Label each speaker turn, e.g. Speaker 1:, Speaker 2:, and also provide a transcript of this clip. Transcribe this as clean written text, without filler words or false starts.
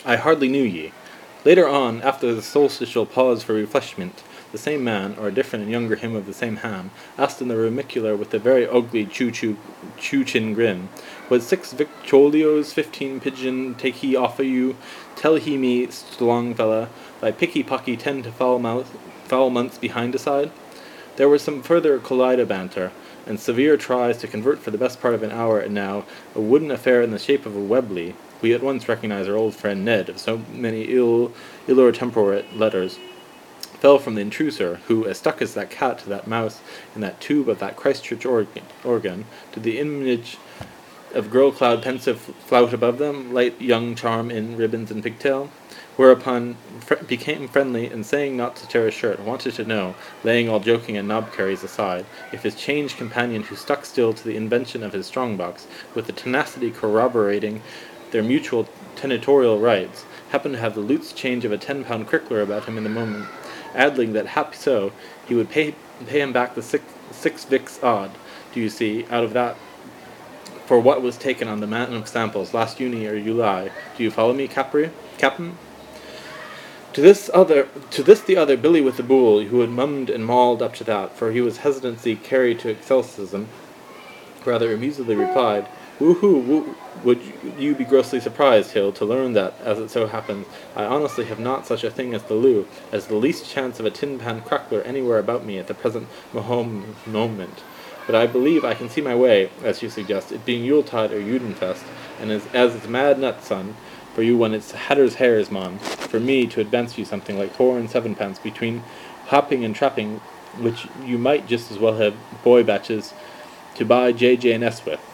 Speaker 1: I hardly knew ye. Later on, after the solstitial pause for refreshment, the same man, or a different and younger him of the same ham, asked in the vermicular with a very ugly chew-chin grin, "Was 6 victualios 15 pigeon take he off o' you? Tell he me, strong fella, thy picky-pocky 10 to foul months behind aside?" There was some further collider banter, and severe tries to convert for the best part of an hour, and now a wooden affair in the shape of a Webley. We at once recognized our old friend Ned, of so many illor temporate letters, fell from the intruder, who, as stuck as that cat to that mouse in that tube of that Christchurch organ, to the image of girl cloud pensive flout above them, light young charm in ribbons and pigtail. Whereupon became friendly, and saying not to tear his shirt, wanted to know, laying all joking and knob-carries aside, if his changed companion, who stuck still to the invention of his strong-box, with the tenacity corroborating their mutual tenantorial rights, happened to have the loose change of a 10-pound crickler about him in the moment, adding that happy so, he would pay him back the six vicks odd, do you see, out of that, for what was taken on the mountain of samples last Juni or July. Do you follow me, Captain? To this the other Billy with the Bull, who had mummed and mauled up to that, for he was hesitancy carried to excelsicism, rather amusedly replied, "Woo-hoo, would you be grossly surprised, Hill, to learn that, as it so happens, I honestly have not such a thing as the loo, as the least chance of a tin-pan crackler anywhere about me at the present moment. But I believe I can see my way, as you suggest, it being Yuletide or Judenfest, and as it's mad nuts, son, for you when it's hatter's hares, mon, for me to advance you something like 4 and 7 pence between hopping and trapping, which you might just as well have boy batches to buy J and S with.